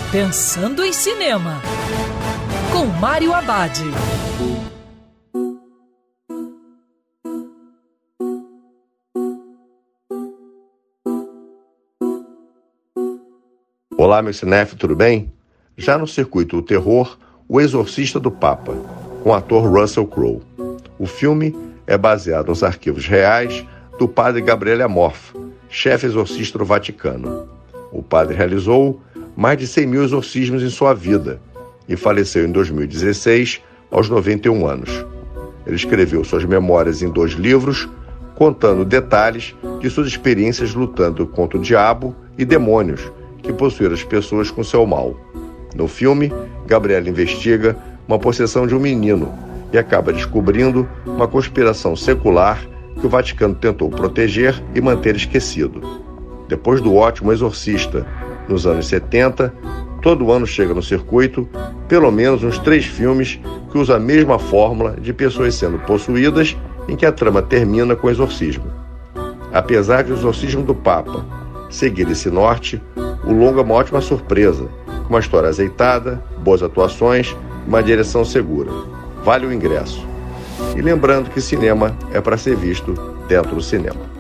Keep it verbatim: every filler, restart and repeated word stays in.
Pensando em Cinema, com Mário Abad. Olá, meu cinéfilo, tudo bem? Já no circuito do terror, O Exorcista do Papa, com o ator Russell Crowe. O filme é baseado nos arquivos reais do padre Gabriele Amorth, chefe exorcista do Vaticano. O padre realizou mais de cem mil exorcismos em sua vida e faleceu em dois mil e dezesseis, aos noventa e um anos. Ele escreveu suas memórias em dois livros, contando detalhes de suas experiências lutando contra o diabo e demônios que possuíram as pessoas com seu mal. No filme, Gabriele investiga uma possessão de um menino e acaba descobrindo uma conspiração secular que o Vaticano tentou proteger e manter esquecido. Depois do ótimo Exorcista, nos anos setenta, todo ano chega no circuito pelo menos uns três filmes que usam a mesma fórmula de pessoas sendo possuídas, em que a trama termina com o exorcismo. Apesar de O Exorcismo do Papa seguir esse norte, o longa é uma ótima surpresa, com uma história azeitada, boas atuações e uma direção segura. Vale o ingresso. E lembrando que cinema é para ser visto dentro do cinema.